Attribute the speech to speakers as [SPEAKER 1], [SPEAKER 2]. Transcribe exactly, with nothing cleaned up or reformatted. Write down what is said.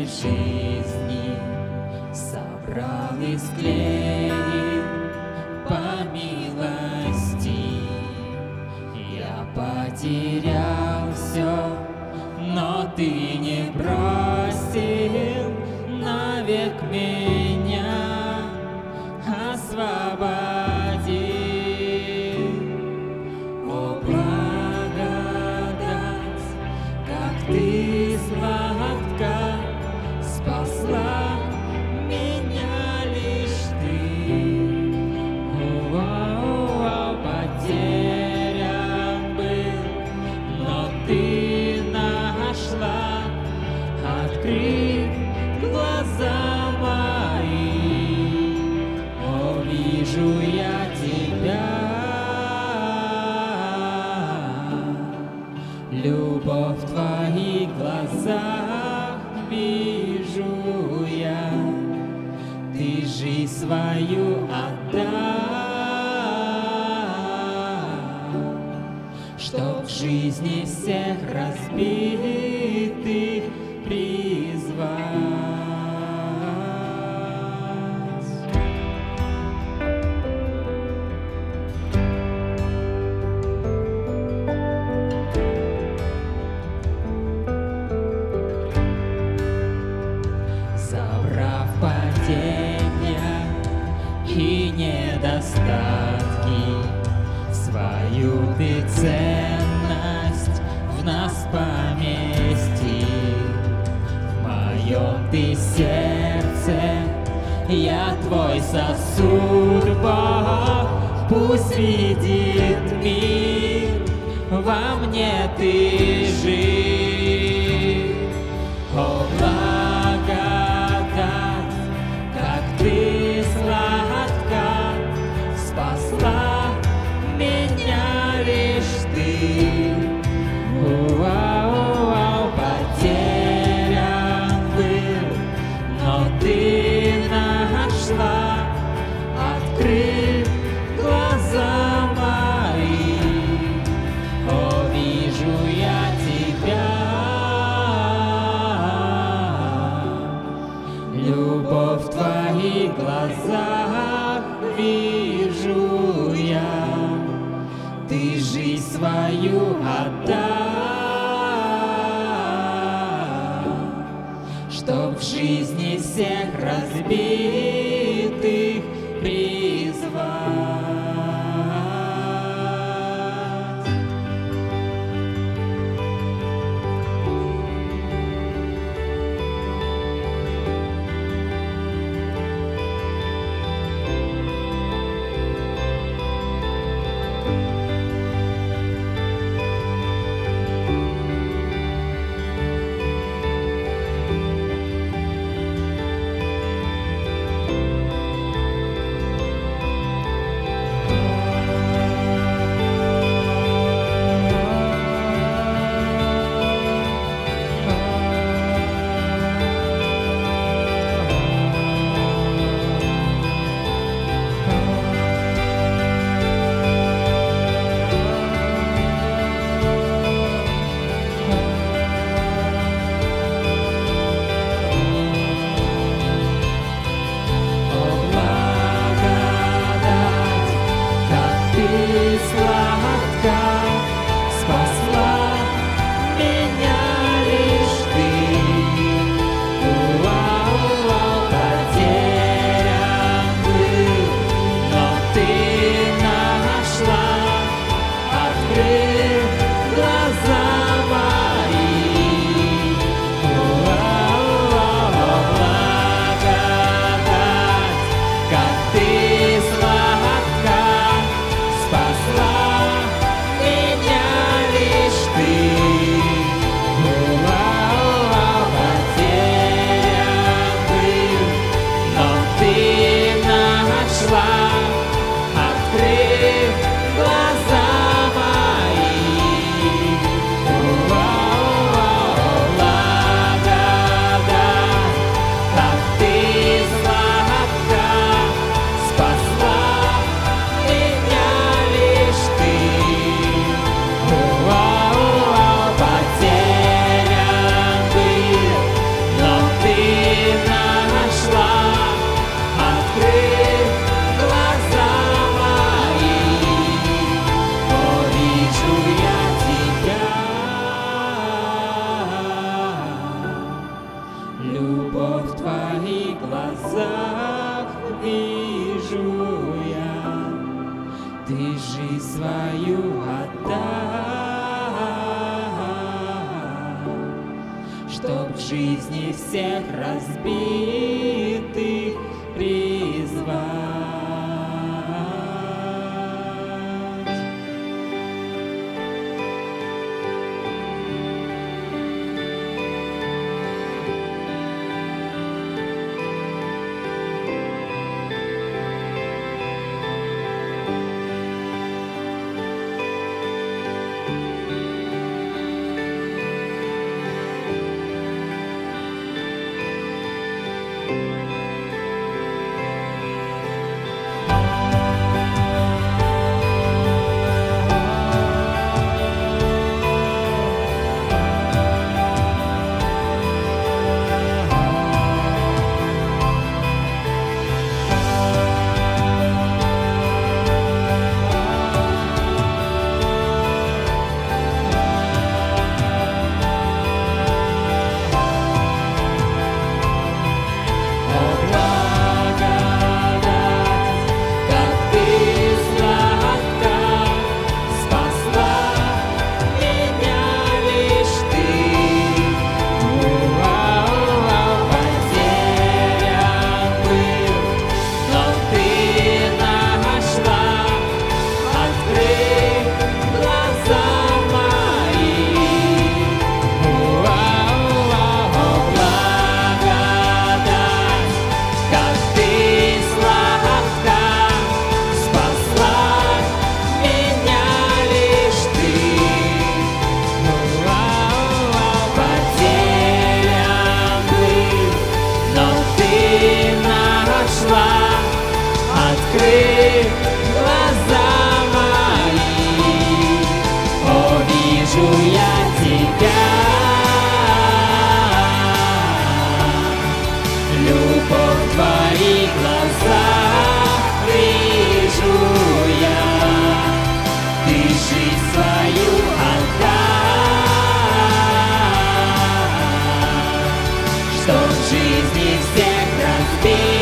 [SPEAKER 1] жизни собрал и склеил по милости. Я потерял все, но ты не бросил навек меня, освободил. О, благодать, как ты сладко спасла меня лишь ты. О, потерян был, но ты нашла, открыв глаза мои. О, вижу я тебя, любовь в твоих глазах вижу я. Ты жизнь свою отдал, чтоб в жизни всех разбитых призвать. Забрав падения и недостатки, свою ты ценность в нас помести. В моем ты сердце, я твой сосуд, Бог, пусть видит мир, во мне ты жив. О, благодать, как ты сладко спасла меня лишь ты. Уау, потерян был, но ты нашла, открыв глаза мои. О, вижу я тебя, любовь в твоих глазах вижу я. Ты жизнь свою отдал, чтоб в жизни всех разбитых призвать. Любовь в твоих глазах вижу я, ты жизнь свою отдал, чтоб в жизни всех разбитых призвать. Открой глаза мои, о, вижу я тебя, любовь в твоих глазах вижу я, ты жизнь свою отдал, чтоб в жизни всех разбить.